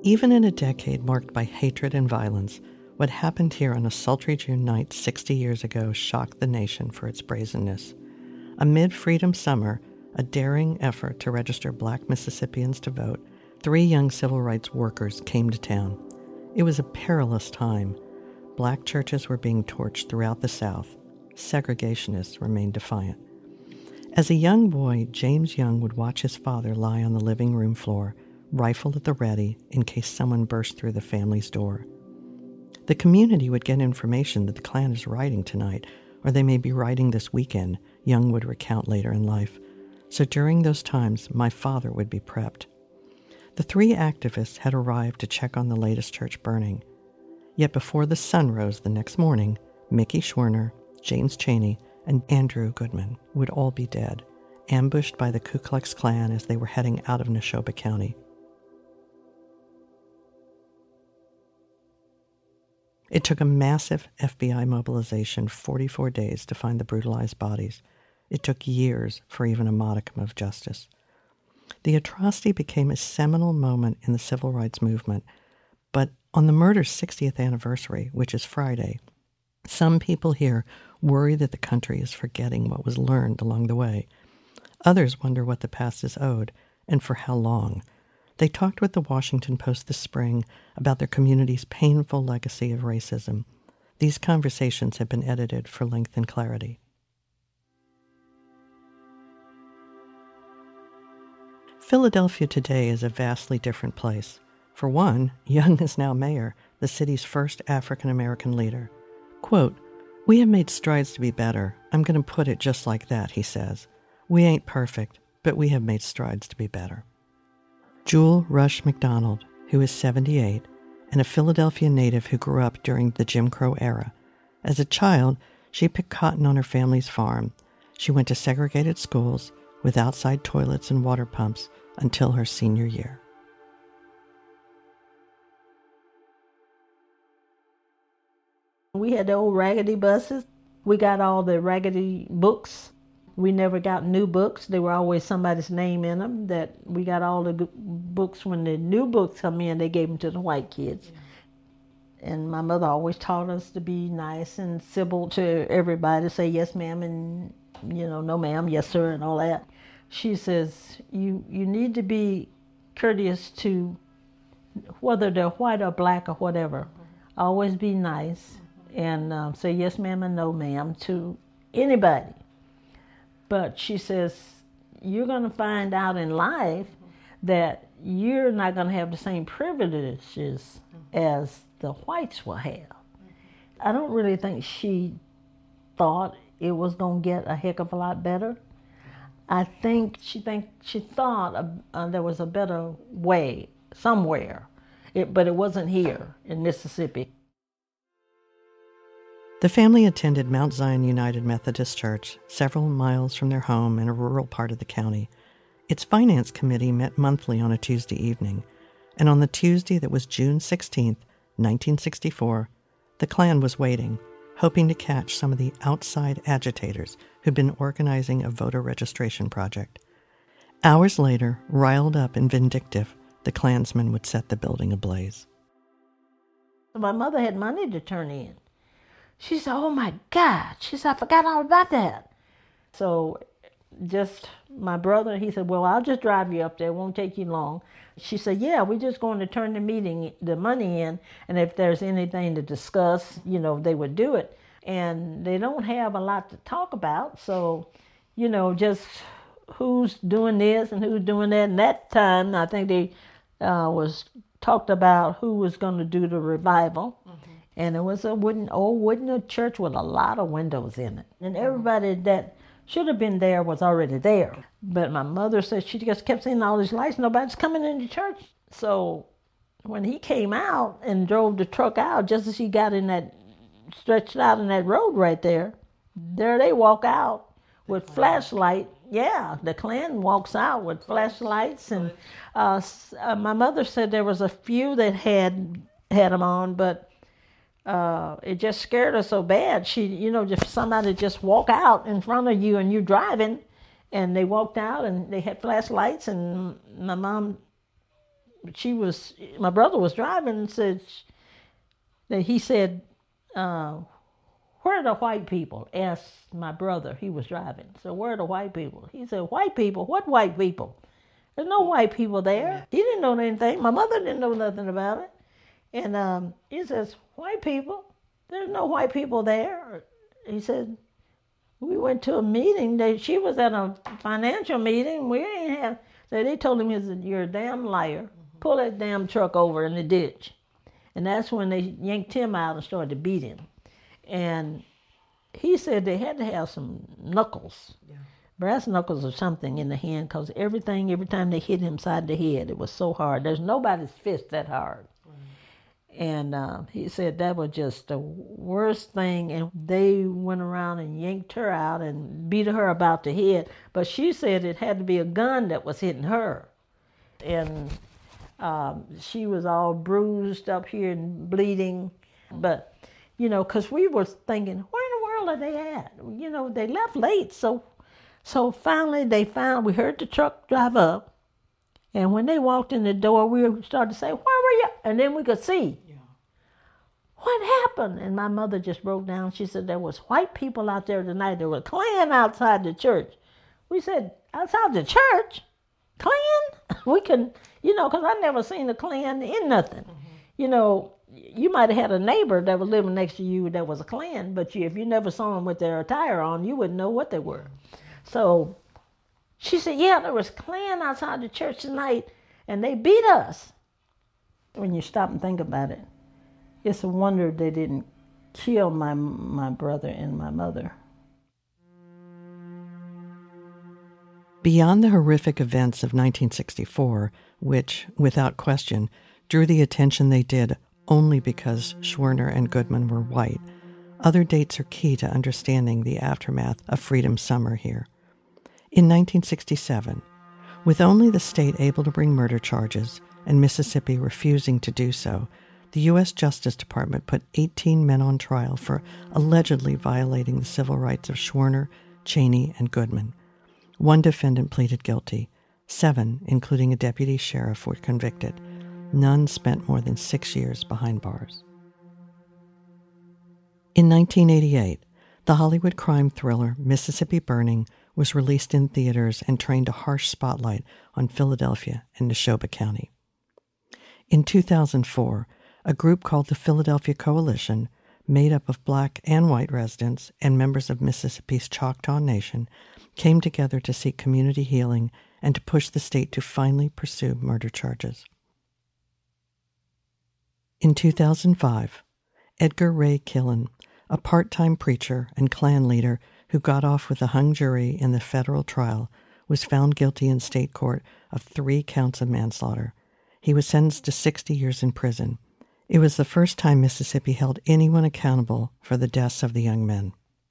Even in a decade marked by hatred and violence, what happened here on a sultry June night 60 years ago shocked the nation for its brazenness. Amid Freedom Summer, a daring effort to register Black Mississippians to vote, 3 young civil rights workers came to town. It was a perilous time. Black churches were being torched throughout the South. Segregationists remained defiant. As a young boy, James Young would watch his father lie on the living room floor, rifle at the ready in case someone burst through the family's door. The community would get information that the Klan is riding tonight, or they may be riding this weekend, Young would recount later in life. So during those times, my father would be prepped. The 3 activists had arrived to check on the latest church burning. Yet before the sun rose the next morning, Mickey Schwerner, James Chaney, and Andrew Goodman would all be dead, ambushed by the Ku Klux Klan as they were heading out of Neshoba County. It took a massive FBI mobilization 44 days to find the brutalized bodies. It took years for even a modicum of justice. The atrocity became a seminal moment in the civil rights movement, but on the murder's 60th anniversary, which is Friday, some people here worry that the country is forgetting what was learned along the way. Others wonder what the past is owed, and for how long. They talked with the Washington Post this spring about their community's painful legacy of racism. These conversations have been edited for length and clarity. Philadelphia today is a vastly different place. For one, Young is now mayor, the city's first African-American leader. Quote, "We have made strides to be better. I'm going to put it just like that," he says. "We ain't perfect, but we have made strides to be better." Jewel Rush McDonald, who is 78, and a Philadelphia native who grew up during the Jim Crow era. As a child, she picked cotton on her family's farm. She went to segregated schools with outside toilets and water pumps until her senior year. We had the old raggedy buses. We got all the raggedy books. We never got new books. There were always somebody's name in them. That we got all the books. When the new books come in, they gave them to the white kids. And my mother always taught us to be nice and civil to everybody, say yes ma'am and no ma'am, yes sir, and all that. She says you need to be courteous to whether they're white or black or whatever. Always be nice and say yes ma'am and no ma'am to anybody. But she says, you're going to find out in life that you're not going to have the same privileges as the whites will have. I don't really think she thought it was going to get a heck of a lot better. I think she thought there was a better way somewhere, but it wasn't here in Mississippi. The family attended Mount Zion United Methodist Church, several miles from their home in a rural part of the county. Its finance committee met monthly on a Tuesday evening, and on the Tuesday that was June 16th, 1964, the Klan was waiting, hoping to catch some of the outside agitators who'd been organizing a voter registration project. Hours later, riled up and vindictive, the Klansmen would set the building ablaze. My mother had money to turn in. She said, oh my God. She said, I forgot all about that. So just my brother, he said, well, I'll just drive you up there. It won't take you long. She said, yeah, we're just going to turn the money in. And if there's anything to discuss, they would do it. And they don't have a lot to talk about. So, just who's doing this and who's doing that. And that time, I think they was talked about who was going to do the revival. Mm-hmm. And it was a wooden church with a lot of windows in it. And everybody that should have been there was already there. But my mother said she just kept seeing all these lights. Nobody's coming into church. So when he came out and drove the truck out, just as he got stretched out in that road right there they walk out with flashlight. Yeah, the Klan walks out with flashlights. And my mother said there was a few that had them on, but it just scared her so bad. She, if somebody just walk out in front of you and you're driving, and they walked out and they had flashlights, and my mom my brother was driving and said that he said, where are the white people? Asked my brother. He was driving. So where are the white people? He said, white people? What white people? There's no white people there. He didn't know anything. My mother didn't know nothing about it. And he says, white people? There's no white people there. He said, we went to a meeting. She was at a financial meeting. We ain't have. So they told him, you're a damn liar. Pull that damn truck over in the ditch. And that's when they yanked him out and started to beat him. And he said they had to have some knuckles, brass knuckles or something in the hand, because every time they hit him side the head, it was so hard. There's nobody's fist that hard. And he said that was just the worst thing. And they went around and yanked her out and beat her about the head. But she said it had to be a gun that was hitting her. And she was all bruised up here and bleeding. But, because we were thinking, where in the world are they at? They left late. So finally we heard the truck drive up. And when they walked in the door, we started to say, where were you? And then we could see. What happened? And my mother just broke down. She said, there was white people out there tonight. There was Klan outside the church. We said, outside the church? Klan? We can, because I never seen a Klan in nothing. You might have had a neighbor that was living next to you that was a Klan, but if you never saw them with their attire on, you wouldn't know what they were. So she said, yeah, there was Klan outside the church tonight, and they beat us. When you stop and think about it, it's a wonder they didn't kill my brother and my mother. Beyond the horrific events of 1964, which, without question, drew the attention they did only because Schwerner and Goodman were white, other dates are key to understanding the aftermath of Freedom Summer here. In 1967, with only the state able to bring murder charges and Mississippi refusing to do so, the U.S. Justice Department put 18 men on trial for allegedly violating the civil rights of Schwerner, Cheney, and Goodman. One defendant pleaded guilty. 7, including a deputy sheriff, were convicted. None spent more than 6 years behind bars. In 1988, the Hollywood crime thriller Mississippi Burning was released in theaters and trained a harsh spotlight on Philadelphia and Neshoba County. In 2004, a group called the Philadelphia Coalition, made up of black and white residents and members of Mississippi's Choctaw Nation, came together to seek community healing and to push the state to finally pursue murder charges. In 2005, Edgar Ray Killen, a part-time preacher and Klan leader who got off with a hung jury in the federal trial, was found guilty in state court of 3 counts of manslaughter. He was sentenced to 60 years in prison. It was the first time Mississippi held anyone accountable for the deaths of the young men.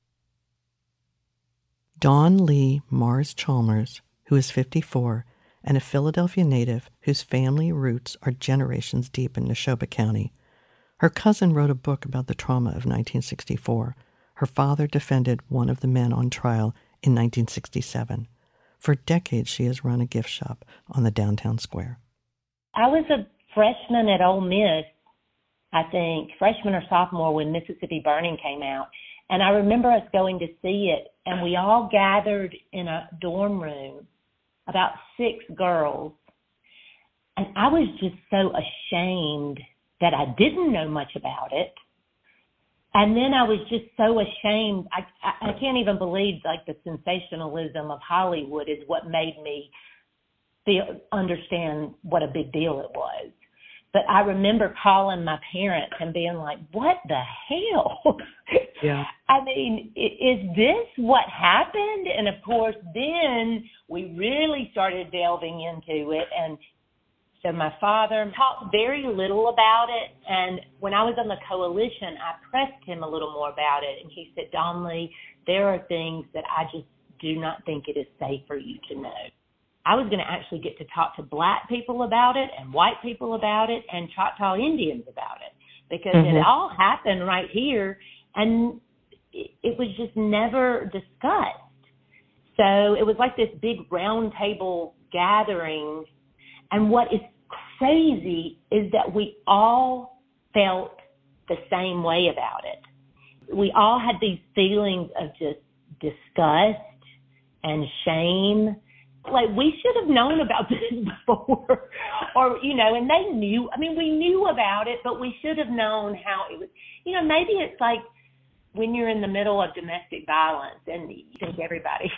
Dawn Lee Mars Chalmers, who is 54, and a Philadelphia native whose family roots are generations deep in Neshoba County. Her cousin wrote a book about the trauma of 1964. Her father defended one of the men on trial in 1967. For decades, she has run a gift shop on the downtown square. I was a freshman at Ole Miss, I think, freshman or sophomore, when Mississippi Burning came out. And I remember us going to see it, and we all gathered in a dorm room, about 6 girls. And I was just so ashamed that I didn't know much about it. And then I was just so ashamed. I can't even believe, like, the sensationalism of Hollywood is what made me understand what a big deal it was. But I remember calling my parents and being like, what the hell? Yeah. I mean, is this what happened? And, of course, then we really started delving into it. And so my father talked very little about it. And when I was on the coalition, I pressed him a little more about it. And he said, Dawn Lee, there are things that I just do not think it is safe for you to know. I was going to actually get to talk to black people about it and white people about it and Choctaw Indians about it, because it all happened right here, and it was just never discussed. So it was like this big round table gathering. And what is crazy is that we all felt the same way about it. We all had these feelings of just disgust and shame. Like, we should have known about this before, or, and they knew. I mean, we knew about it, but we should have known how it was. Maybe it's like when you're in the middle of domestic violence and you think everybody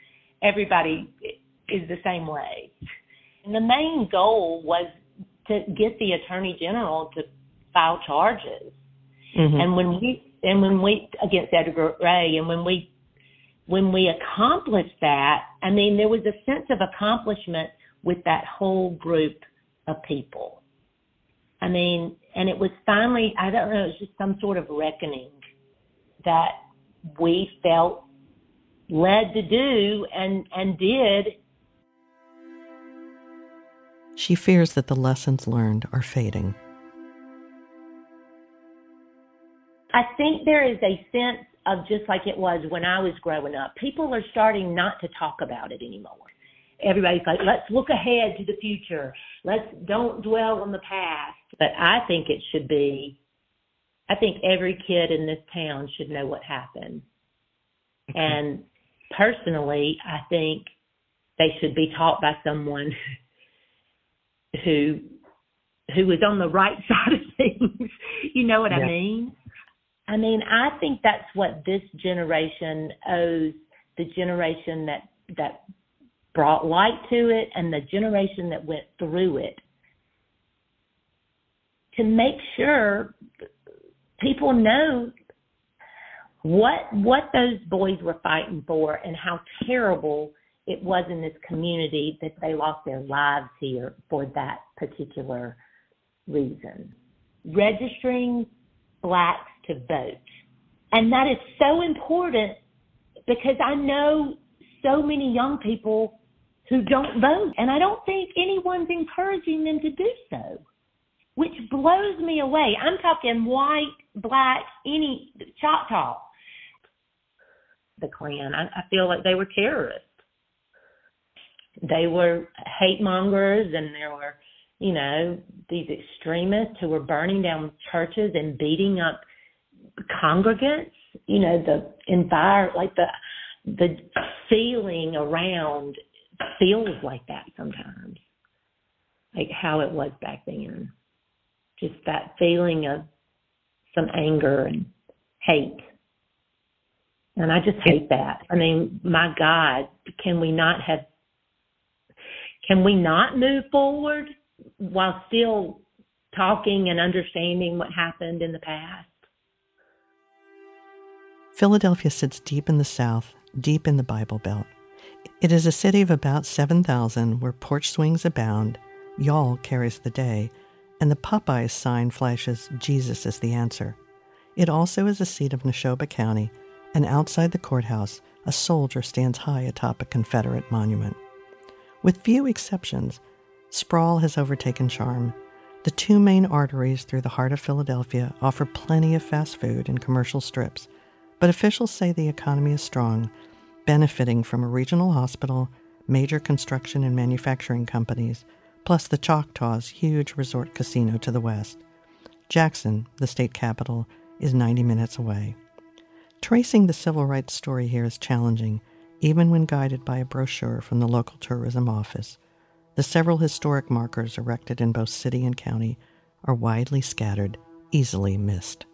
is the same way. And the main goal was to get the Attorney General to file charges. Mm-hmm. And when we against Edgar Ray, and when we accomplished that, I mean, there was a sense of accomplishment with that whole group of people. I mean, and it was finally, I don't know, it was just some sort of reckoning that we felt led to do and did. She fears that the lessons learned are fading. I think there is a sense of, just like it was when I was growing up, people are starting not to talk about it anymore. Everybody's like, let's look ahead to the future. Don't dwell on the past. But I think it should be, I think every kid in this town should know what happened. Okay. And personally, I think they should be taught by someone who was on the right side of things. You know what I mean? I mean, I think that's what this generation owes the generation that brought light to it and the generation that went through it, to make sure people know what those boys were fighting for and how terrible it was in this community that they lost their lives here for that particular reason. Registering blacks to vote. And that is so important, because I know so many young people who don't vote, and I don't think anyone's encouraging them to do so, which blows me away. I'm talking white, black, any Choctaw. The Klan, I feel like they were terrorists. They were hate mongers, and there were, these extremists who were burning down churches and beating up congregants. The feeling around feels like that sometimes, like how it was back then. Just that feeling of some anger and hate. And I just hate that. I mean, my God, can we not move forward while still talking and understanding what happened in the past? Philadelphia sits deep in the South, deep in the Bible Belt. It is a city of about 7,000 where porch swings abound, y'all carries the day, and the Popeyes sign flashes Jesus is the answer. It also is a seat of Neshoba County, and outside the courthouse, a soldier stands high atop a Confederate monument. With few exceptions, sprawl has overtaken charm. The two main arteries through the heart of Philadelphia offer plenty of fast food and commercial strips, but officials say the economy is strong, benefiting from a regional hospital, major construction and manufacturing companies, plus the Choctaws' huge resort casino to the west. Jackson, the state capital, is 90 minutes away. Tracing the civil rights story here is challenging, even when guided by a brochure from the local tourism office. The several historic markers erected in both city and county are widely scattered, easily missed.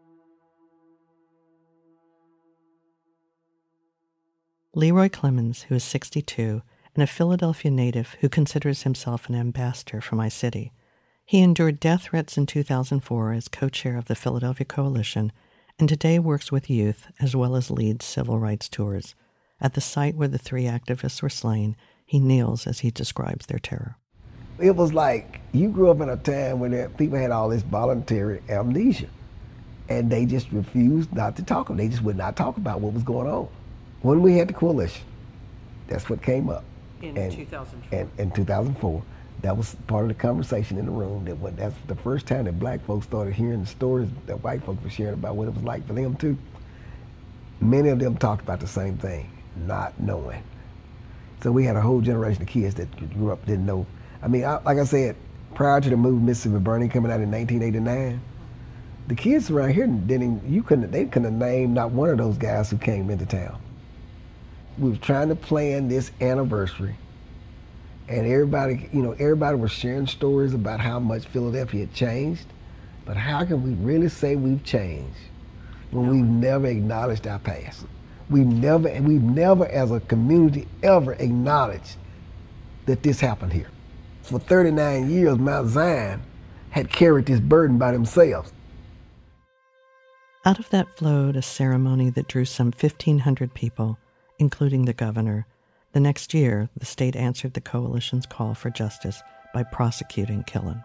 Leroy Clemens, who is 62, and a Philadelphia native who considers himself an ambassador for my city. He endured death threats in 2004 as co-chair of the Philadelphia Coalition, and today works with youth as well as leads civil rights tours. At the site where the three activists were slain, he kneels as he describes their terror. It was like you grew up in a time when people had all this voluntary amnesia, and they just refused not to talk. They just would not talk about what was going on. When we had the coalition, that's what came up. In 2004. In 2004. That was part of the conversation in the room. That's the first time that black folks started hearing the stories that white folks were sharing about what it was like for them too. Many of them talked about the same thing, not knowing. So we had a whole generation of kids that grew up, didn't know. I mean, like I said, prior to the movie Mississippi Burning coming out in 1989, the kids around here they couldn't have named not one of those guys who came into town. We were trying to plan this anniversary, and everybody was sharing stories about how much Philadelphia had changed, but how can we really say we've changed when we've never acknowledged our past? We've never as a community ever acknowledged that this happened here. For 39 years, Mount Zion had carried this burden by themselves. Out of that flowed a ceremony that drew some 1,500 people, including the governor. The next year, the state answered the coalition's call for justice by prosecuting Killen.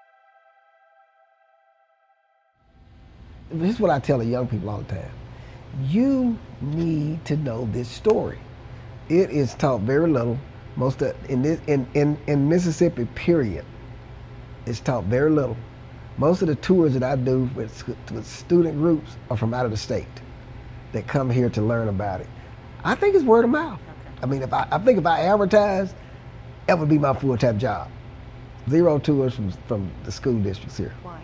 This is what I tell the young people all the time. You need to know this story. It is taught very little. In Mississippi, period, it's taught very little. Most of the tours that I do with student groups are from out of the state that come here to learn about it. I think it's word of mouth. Okay. I mean, if I advertise, that would be my full-time job. 0 tours from the school districts here. Why?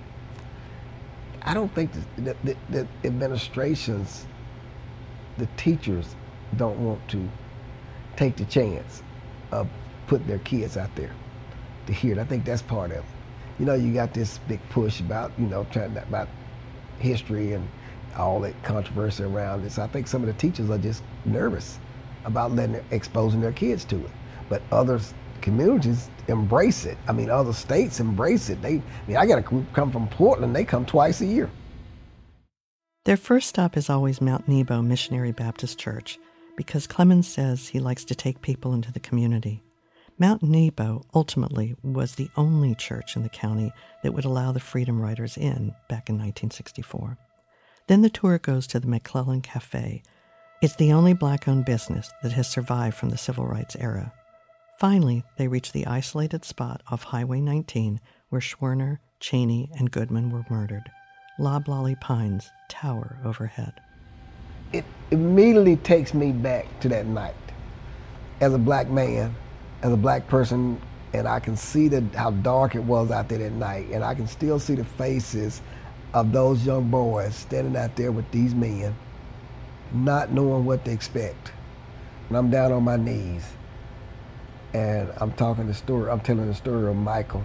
I don't think the administrations, the teachers don't want to take the chance of putting their kids out there to hear it. I think that's part of it. You got this big push about, about history and all that controversy around it. So I think some of the teachers are just nervous about exposing their kids to it. But other communities embrace it. I mean, other states embrace it. I got a group come from Portland. They come twice a year. Their first stop is always Mount Nebo Missionary Baptist Church, because Clemens says he likes to take people into the community. Mount Nebo ultimately was the only church in the county that would allow the Freedom Riders in back in 1964. Then the tour goes to the McClellan Cafe. It's the only black-owned business that has survived from the civil rights era. Finally, they reach the isolated spot off Highway 19 where Schwerner, Cheney, and Goodman were murdered. Loblolly Pines tower overhead. It immediately takes me back to that night. As a black man, as a black person, and I can see how dark it was out there that night, and I can still see the faces of those young boys standing out there with these men, not knowing what to expect. And I'm down on my knees, and I'm telling the story of Michael.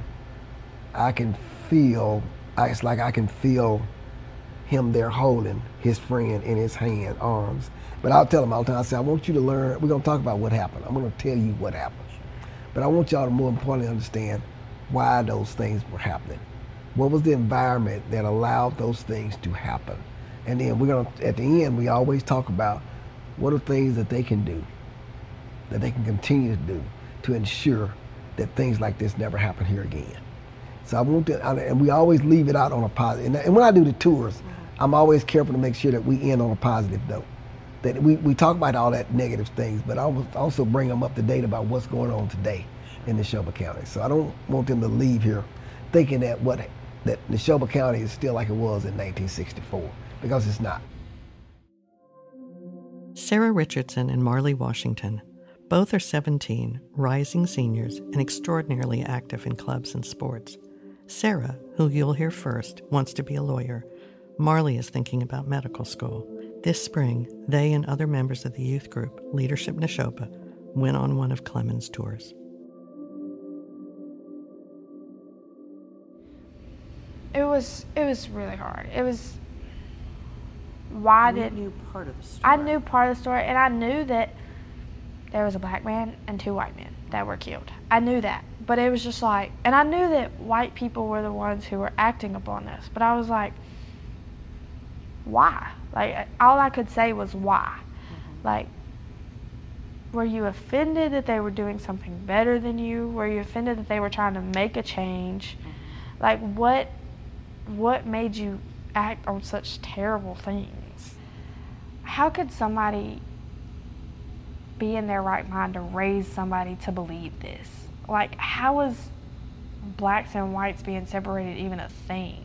It's like I can feel him there holding his friend in his arms. But I'll tell him all the time, I say, I want you to learn, we're gonna talk about what happened. I'm gonna tell you what happened. But I want y'all to more importantly understand why those things were happening. What was the environment that allowed those things to happen? And then at the end, we always talk about what are things that they can do, that they can continue to do to ensure that things like this never happen here again. So and we always leave it out on a positive. And when I do the tours, I'm always careful to make sure that we end on a positive note. That we talk about all that negative things, but I also bring them up to date about what's going on today in Neshoba County. So I don't want them to leave here thinking that Neshoba County is still like it was in 1964, because it's not. Sarah Richardson and Marley Washington, both are 17, rising seniors, and extraordinarily active in clubs and sports. Sarah, who you'll hear first, wants to be a lawyer. Marley is thinking about medical school. This spring, they and other members of the youth group, Leadership Neshoba, went on one of Clemens' tours. It was really hard. It was, You knew part of the story. I knew part of the story, and I knew that there was a black man and 2 white men that were killed. I knew that, but it was just like, and I knew that white people were the ones who were acting upon this, but I was like, why? Like, all I could say was why. Mm-hmm. Like, were you offended that they were doing something better than you? Were you offended that they were trying to make a change? Mm-hmm. Like, what made you act on such terrible things? How could somebody be in their right mind to raise somebody to believe this? Like, how is blacks and whites being separated even a thing?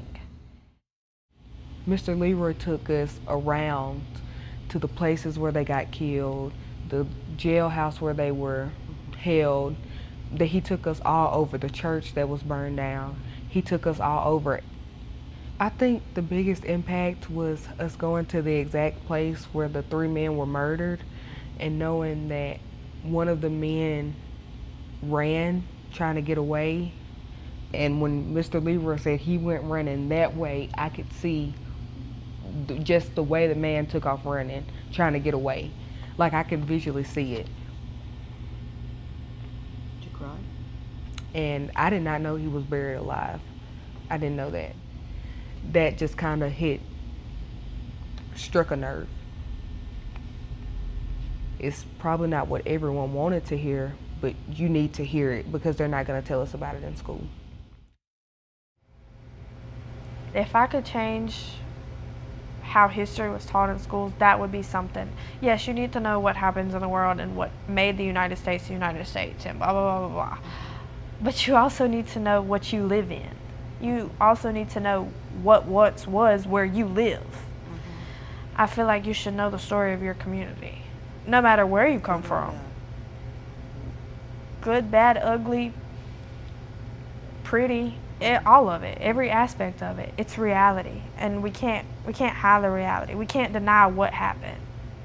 Mr. Leroy took us around to the places where they got killed, the jailhouse where they were held, that he took us all over the church that was burned down. He took us all over. I think the biggest impact was us going to the exact place where the 3 men were murdered and knowing that one of the men ran trying to get away. And when Mr. Leroy said he went running that way, I could see just the way the man took off running, trying to get away. Like, I could visually see it. Did you cry? And I did not know he was buried alive. I didn't know that. That just kind of struck a nerve. It's probably not what everyone wanted to hear, but you need to hear it because they're not going to tell us about it in school. If I could change how history was taught in schools, that would be something. Yes, you need to know what happens in the world and what made the United States and blah, blah, blah, blah, blah. But you also need to know what you live in. You also need to know what once was where you live. Mm-hmm. I feel like you should know the story of your community, no matter where you come from. Good, bad, ugly, pretty, all of it, every aspect of it. It's reality, and we can't hide the reality. We can't deny what happened.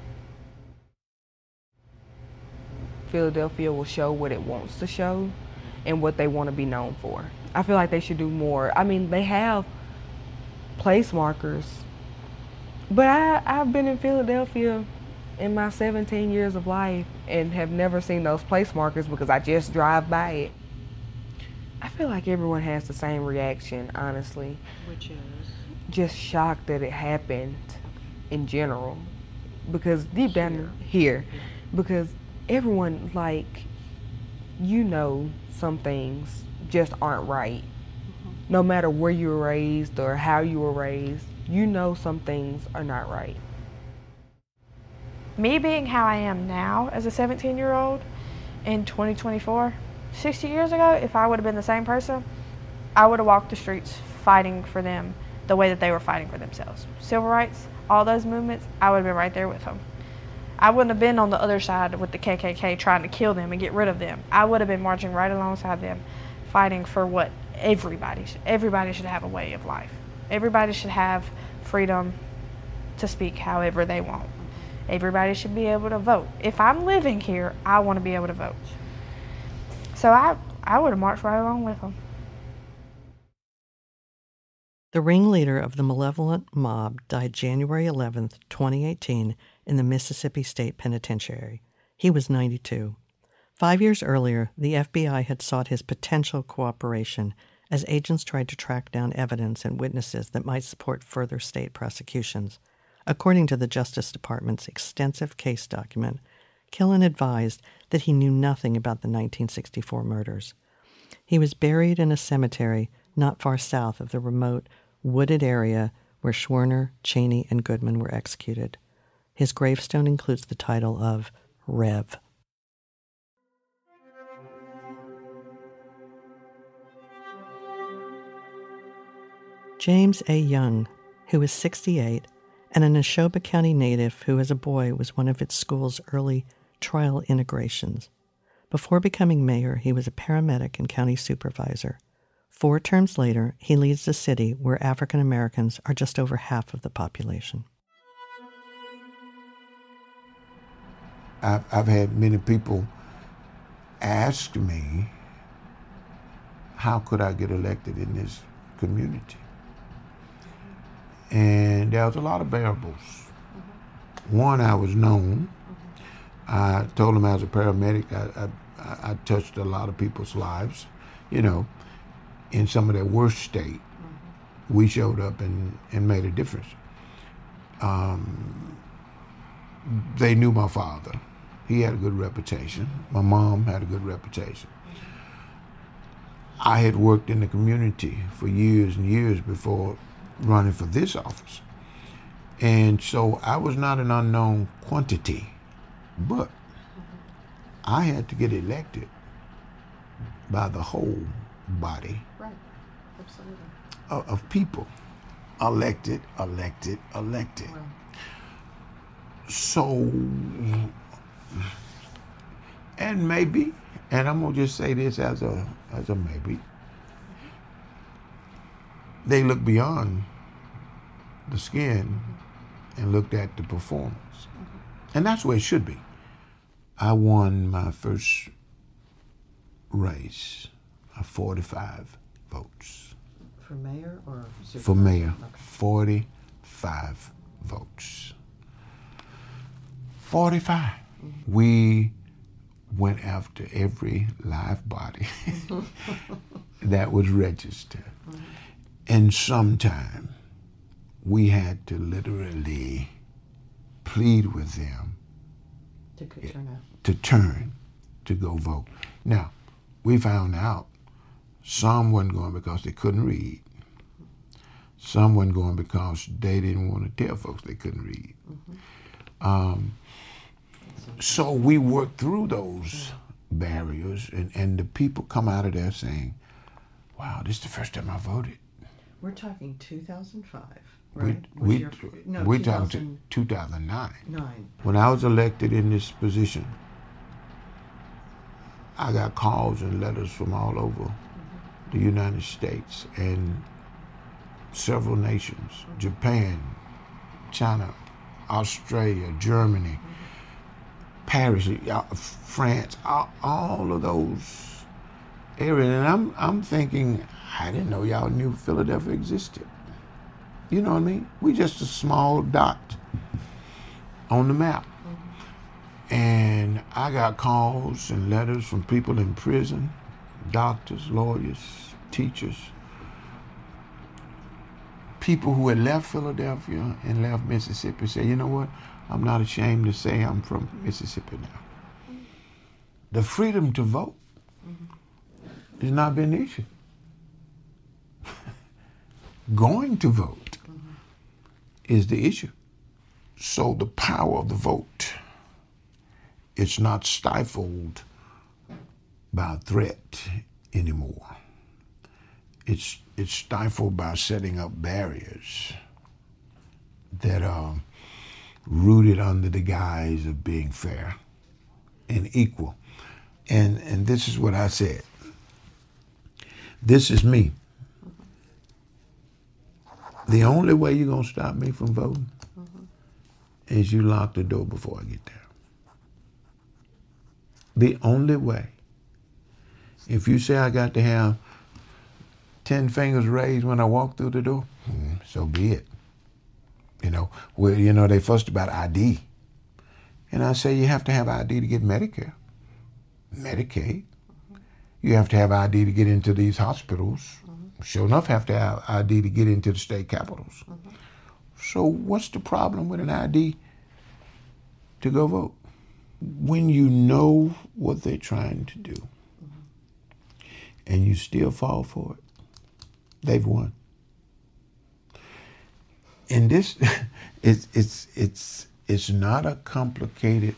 Philadelphia will show what it wants to show and what they want to be known for. I feel like they should do more. I mean, they have place markers, but I've been in Philadelphia in my 17 years of life and have never seen those place markers because I just drive by it. I feel like everyone has the same reaction, honestly. Which is? Just shocked that it happened in general. Because deep down here, because everyone, like, you know, some things just aren't right. Mm-hmm. No matter where you were raised or how you were raised, you know some things are not right. Me being how I am now as a 17-year-old in 2024, 60 years ago, if I would have been the same person, I would have walked the streets fighting for them the way that they were fighting for themselves. Civil rights, all those movements, I would have been right there with them. I wouldn't have been on the other side with the KKK trying to kill them and get rid of them. I would have been marching right alongside them, fighting for what everybody should have a way of life. Everybody should have freedom to speak however they want. Everybody should be able to vote. If I'm living here, I want to be able to vote. So I would have marched right along with them. The ringleader of the malevolent mob died January 11th, 2018, in the Mississippi State Penitentiary. He was 92. 5 years earlier, the FBI had sought his potential cooperation as agents tried to track down evidence and witnesses that might support further state prosecutions. According to the Justice Department's extensive case document, Killen advised that he knew nothing about the 1964 murders. He was buried in a cemetery not far south of the remote, wooded area where Schwerner, Cheney, and Goodman were executed. His gravestone includes the title of Rev. James A. Young, who was 68, and a Neshoba County native who as a boy was one of its school's early trial integrations. Before becoming mayor, he was a paramedic and county supervisor. 4 terms later, he leads the city where African Americans are just over half of the population. I've had many people ask me, how could I get elected in this community? And there was a lot of variables. Mm-hmm. One, I was known. Mm-hmm. I told them I was a paramedic. I touched a lot of people's lives, in some of their worst state. Mm-hmm. We showed up and made a difference. They knew my father. He had a good reputation. My mom had a good reputation. I had worked in the community for years and years before running for this office. And so I was not an unknown quantity, but I had to get elected by the whole body of people. Elected. Right. And maybe, and I'm gonna just say this as a maybe, they look beyond the skin and looked at the performance. And that's where it should be. I won my first race of 45 votes. For mayor or supervisor? For mayor, Okay. 45 votes. 45. We went after every live body that was registered. And sometime we had to literally plead with them to turn to go vote. Now, we found out some wasn't going because they couldn't read. Some wasn't going because they didn't want to tell folks they couldn't read. So we worked through those barriers, and the people come out of there saying, wow, this is the first time I voted. We're talking 2005, We, right? we, we're talking 2009. 2009. When I was elected in this position, I got calls and letters from all over the United States and several nations, Japan, China, Australia, Germany, Paris, France, all of those areas. And I'm thinking, I didn't know y'all knew Philadelphia existed. You know what I mean? We just a small dot on the map. And I got calls and letters from people in prison, doctors, lawyers, teachers, people who had left Philadelphia and left Mississippi say, you know what? I'm not ashamed to say I'm from Mississippi now. The freedom to vote has not been the issue. Going to vote is the issue. So the power of the vote, it's not stifled by a threat anymore. It's stifled by setting up barriers that are rooted under the guise of being fair and equal. And this is what I said. This is me. The only way you're going to stop me from voting is you lock the door before I get there. The only way. If you say I got to have 10 fingers raised when I walk through the door, so be it. They fussed about ID. And I say you have to have ID to get Medicare, Medicaid. You have to have ID to get into these hospitals. Sure enough, have to have ID to get into the state capitals. So what's the problem with an ID to go vote? When you know what they're trying to do and you still fall for it, they've won. And this, it's not a complicated,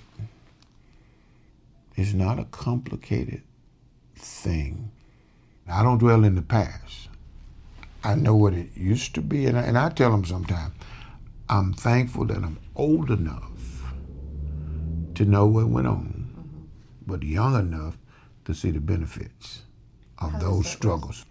thing. I don't dwell in the past. I know what it used to be, and I tell them sometimes, I'm thankful that I'm old enough to know what went on, but young enough to see the benefits of those struggles.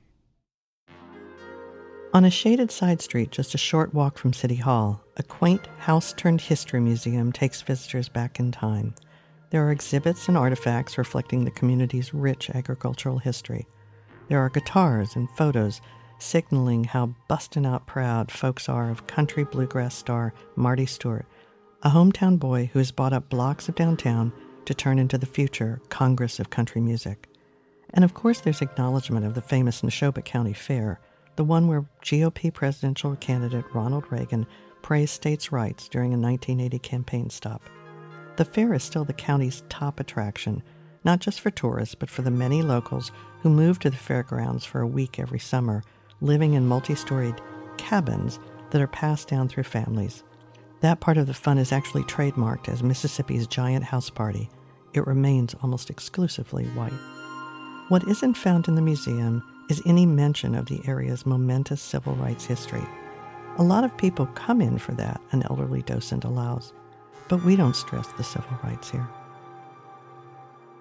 On a shaded side street just a short walk from City Hall, a quaint house-turned-history museum takes visitors back in time. There are exhibits and artifacts reflecting the community's rich agricultural history. There are guitars and photos signaling how bustin'-out proud folks are of country bluegrass star Marty Stewart, a hometown boy who has bought up blocks of downtown to turn into the future Congress of Country Music. And of course there's acknowledgement of the famous Neshoba County Fair, the one where GOP presidential candidate Ronald Reagan praised states' rights during a 1980 campaign stop. The fair is still the county's top attraction, not just for tourists, but for the many locals who move to the fairgrounds for a week every summer, living in multi-storied cabins that are passed down through families. That part of the fun is actually trademarked as Mississippi's Giant House Party. It remains almost exclusively white. What isn't found in the museum is any mention of the area's momentous civil rights history. A lot of people come in for that, an elderly docent allows, but we don't stress the civil rights here.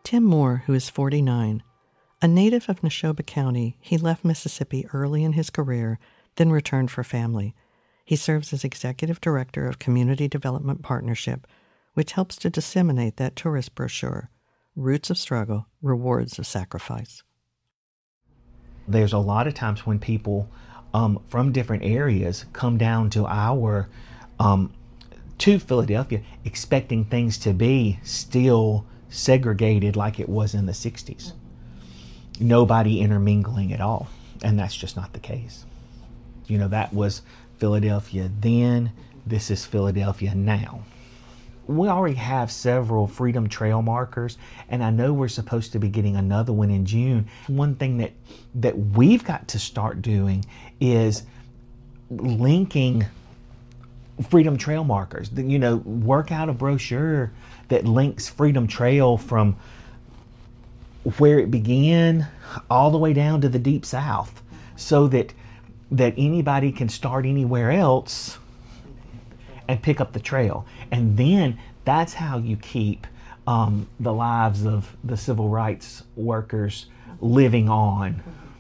Tim Moore, who is 49, a native of Neshoba County, he left Mississippi early in his career, then returned for family. He serves as executive director of Community Development Partnership, which helps to disseminate that tourist brochure, Roots of Struggle, Rewards of Sacrifice. There's a lot of times when people from different areas come down to to Philadelphia expecting things to be still segregated like it was in the 60s. Nobody intermingling at all. And that's just not the case. You know, that was Philadelphia then. This is Philadelphia now. We already have several Freedom Trail markers, and I know we're supposed to be getting another one in June. One thing that we've got to start doing is linking Freedom Trail markers. You know, work out a brochure that links Freedom Trail from where it began all the way down to the Deep South, so that anybody can start anywhere else and pick up the trail. And then that's how you keep the lives of the civil rights workers living on.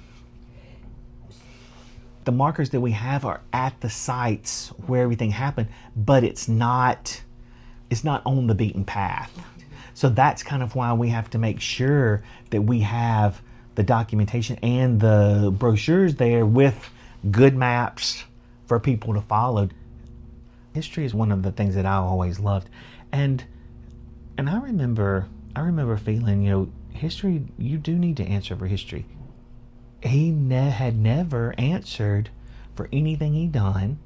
The markers that we have are at the sites where everything happened, but it's not on the beaten path. So that's kind of why we have to make sure that we have the documentation and the brochures there with good maps for people to follow. History is one of the things that I always loved. And I remember feeling, you know, history, you do need to answer for history. He had never answered for anything he done.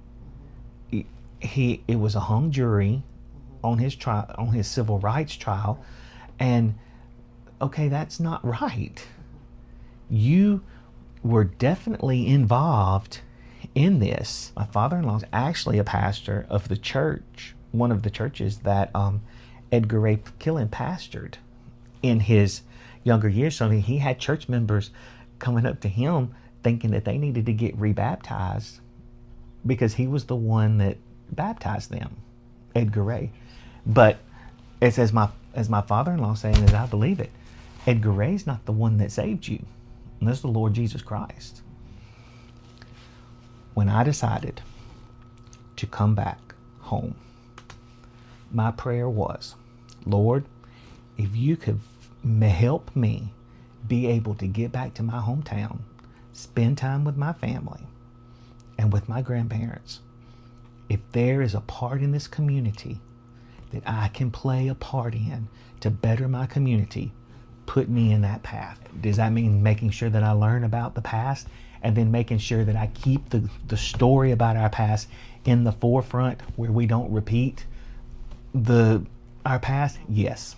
It was a hung jury on his trial, on his civil rights trial, and okay, that's not right. You were definitely involved in this. My father-in-law is actually a pastor of the church, one of the churches that Edgar Ray Killen pastored in his younger years. So he had church members coming up to him thinking that they needed to get rebaptized because he was the one that baptized them, Edgar Ray. But it's as my father-in-law saying it, I believe it. Edgar Ray's not the one that saved you. And that's the Lord Jesus Christ. When I decided to come back home, my prayer was, Lord, if you could help me be able to get back to my hometown, spend time with my family and with my grandparents, if there is a part in this community that I can play a part in to better my community, put me in that path. Does that mean making sure that I learn about the past and then making sure that I keep the story about our past in the forefront where we don't repeat our past? Yes.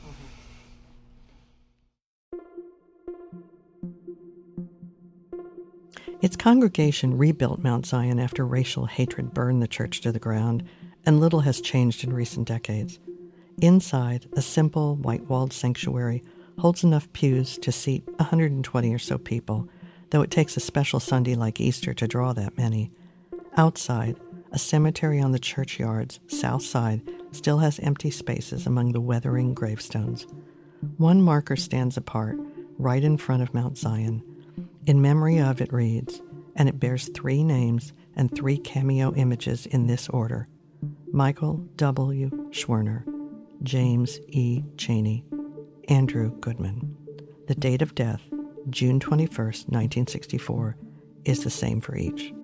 Its congregation rebuilt Mount Zion after racial hatred burned the church to the ground, and little has changed in recent decades. Inside, a simple, white-walled sanctuary holds enough pews to seat 120 or so people, though it takes a special Sunday like Easter to draw that many. Outside, a cemetery on the churchyard's south side still has empty spaces among the weathering gravestones. One marker stands apart, right in front of Mount Zion. In memory of, it reads, and it bears 3 names and 3 cameo images in this order: Michael W. Schwerner, James E. Cheney, Andrew Goodman. The date of death, June 21st, 1964, is the same for each.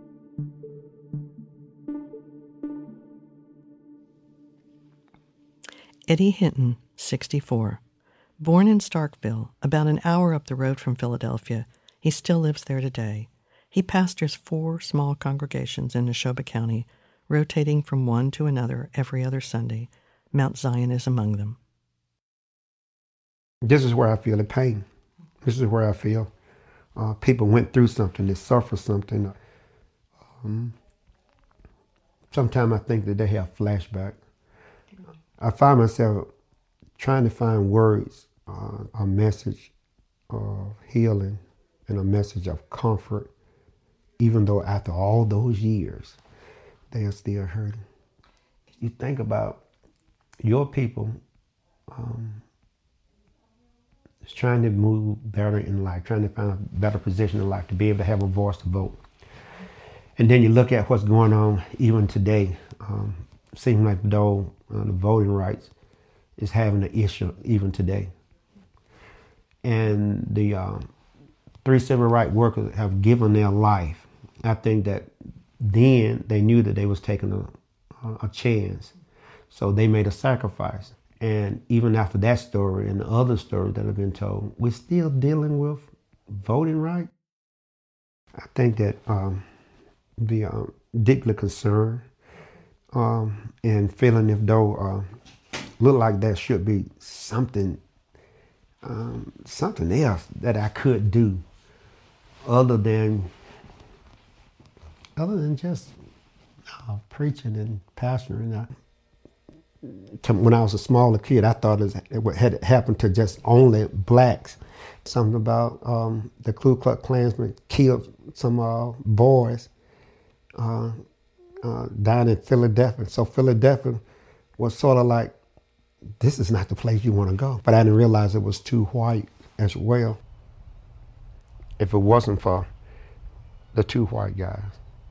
Eddie Hinton, 64. Born in Starkville, about an hour up the road from Philadelphia, he still lives there today. He pastors 4 small congregations in Neshoba County, rotating from one to another every other Sunday. Mount Zion is among them. This is where I feel the pain. This is where I feel people went through something, they suffered something. Sometimes I think that they have flashback. I find myself trying to find words, a message of healing and a message of comfort, even though after all those years, they are still hurting. You think about your people trying to move better in life, trying to find a better position in life, to be able to have a voice to vote. And then you look at what's going on even today. Seems like though the voting rights is having an issue even today. And the 3 civil rights workers have given their life. I think that then they knew that they was taking a chance. So they made a sacrifice. And even after that story and the other stories that have been told, we're still dealing with voting rights. I think that deeply concerned and feeling if though look like there should be something else that I could do other than just preaching and pastoring. When I was a smaller kid, I thought it had happened to just only blacks. Something about the Ku Klux Klansmen killed some boys down in Philadelphia. So Philadelphia was sort of like, this is not the place you want to go. But I didn't realize it was too white as well. If it wasn't for the 2 white guys,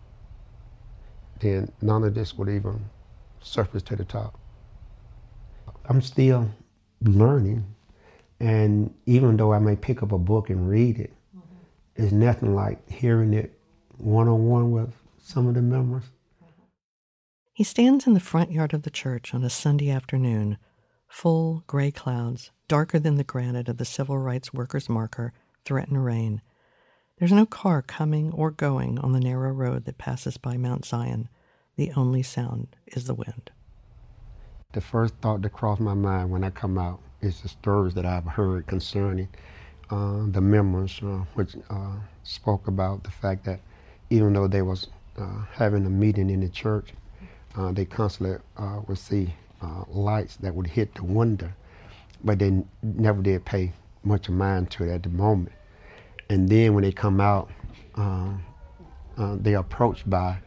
then none of this would even surface to the top. I'm still learning, and even though I may pick up a book and read it, it's nothing like hearing it one-on-one with some of the members. He stands in the front yard of the church on a Sunday afternoon. Full gray clouds, darker than the granite of the civil rights workers' marker, threaten rain. There's no car coming or going on the narrow road that passes by Mount Zion. The only sound is the wind. The first thought that crossed my mind when I come out is the stories that I've heard concerning the members, which spoke about the fact that even though they was having a meeting in the church, they constantly would see lights that would hit the window, but they never did pay much mind to it at the moment. And then when they come out, they're approached by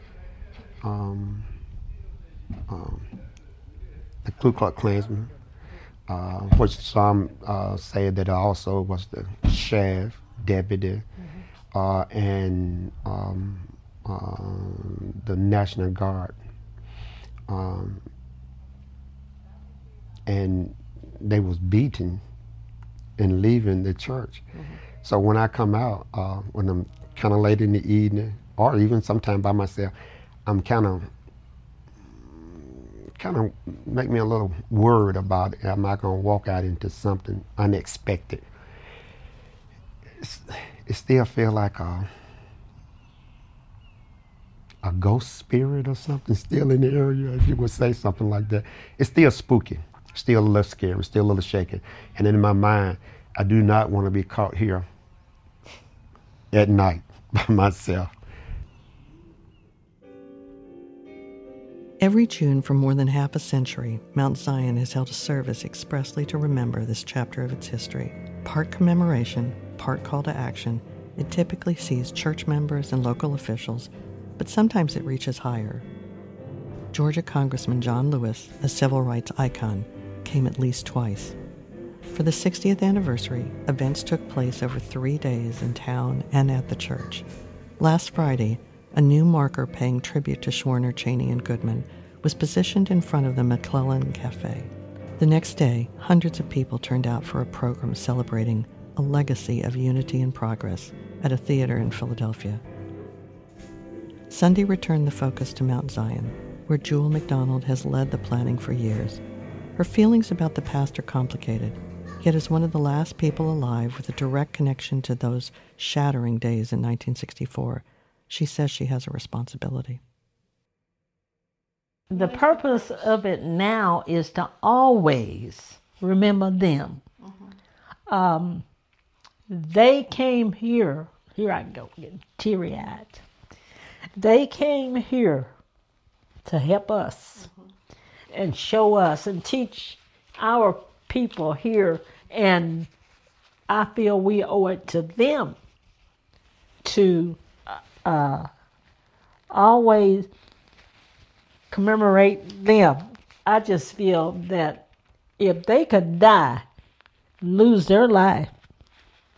the Ku Klux Klansmen, which some say that also was the sheriff, deputy, and the National Guard. And they was beaten and leaving the church. So when I come out, when I'm kind of late in the evening, or even sometime by myself, I'm kind of make me a little worried about it. Am I going to walk out into something unexpected? It still feels like a ghost spirit or something still in the area, if you would say something like that. It's still spooky, still a little scary, still a little shaky. And in my mind, I do not want to be caught here at night by myself. Every June for more than half a century, Mount Zion has held a service expressly to remember this chapter of its history. Part commemoration, part call to action, it typically sees church members and local officials, but sometimes it reaches higher. Georgia Congressman John Lewis, a civil rights icon, came at least twice. For the 60th anniversary, events took place over 3 days in town and at the church. Last Friday, a new marker paying tribute to Schwerner, Chaney, and Goodman was positioned in front of the McClellan Cafe. The next day, hundreds of people turned out for a program celebrating a legacy of unity and progress at a theater in Philadelphia. Sunday returned the focus to Mount Zion, where Jewel McDonald has led the planning for years. Her feelings about the past are complicated, yet as one of the last people alive with a direct connection to those shattering days in 1964, she says she has a responsibility. The purpose of it now is to always remember them. They came here I go, getting teary-eyed. They came here to help us and show us and teach our people here, and I feel we owe it to them to always commemorate them. I just feel that if they could die, lose their life,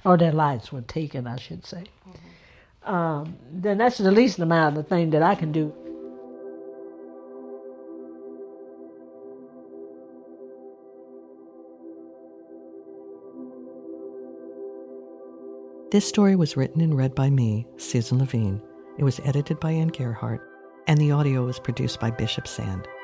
or their lives were taken, I should say, then that's the least amount of thing that I can do. This story was written and read by me, Susan Levine. It was edited by Ann Gerhardt, and the audio was produced by Bishop Sand.